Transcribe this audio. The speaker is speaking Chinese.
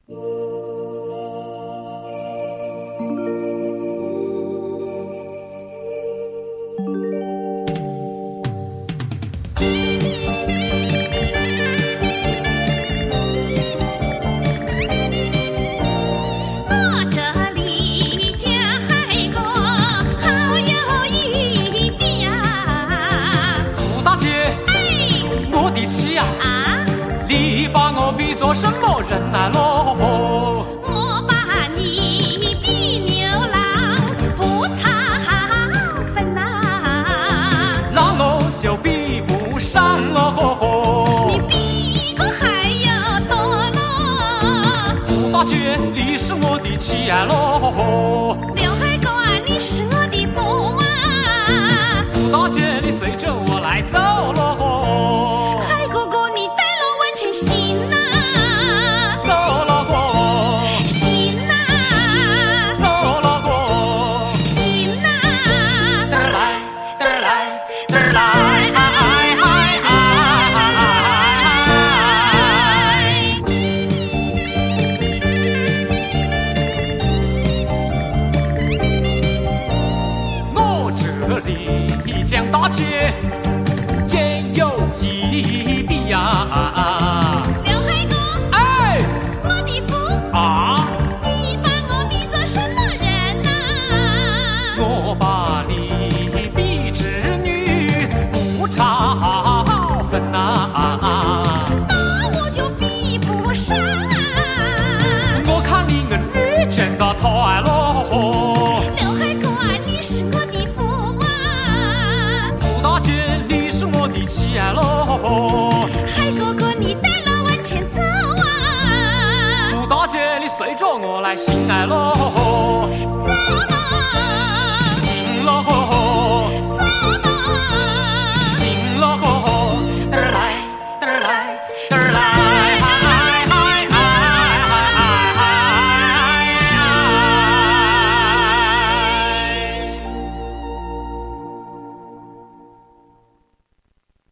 你把我比作什么人啊喽？ 我把你比牛郎不差分呐， 那我就比不上喽。 你比我还要多喽。 胡大姐，你是我的妻儿喽。 刘海哥啊，你是我的驸马。 胡大姐，你随着我来走喽。江大姐也有一笔呀， 刘海哥， 哎， 我的父啊， 你把我比作什么人呐？ 我把你比织女不差分呐， 那我就比不上啊。 我看你们女真的太喽。 刘海哥啊，你是我的驸马。 大姐，你是我的妻儿喽。 海哥哥，你带了往前走啊。 胡大姐，你随着我来心爱喽。